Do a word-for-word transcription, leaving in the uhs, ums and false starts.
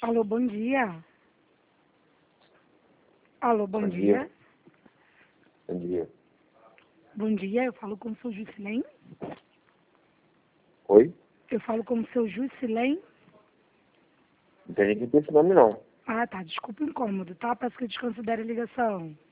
Alô, bom dia. Alô, bom, Bom dia. dia. Bom dia. Bom dia, eu falo com o seu Jusilém. Oi? Eu falo com o seu Jusilém. Não tem ninguém com esse nome, não. Ah, tá, desculpa o incômodo, tá? Peço que desconsidere a ligação.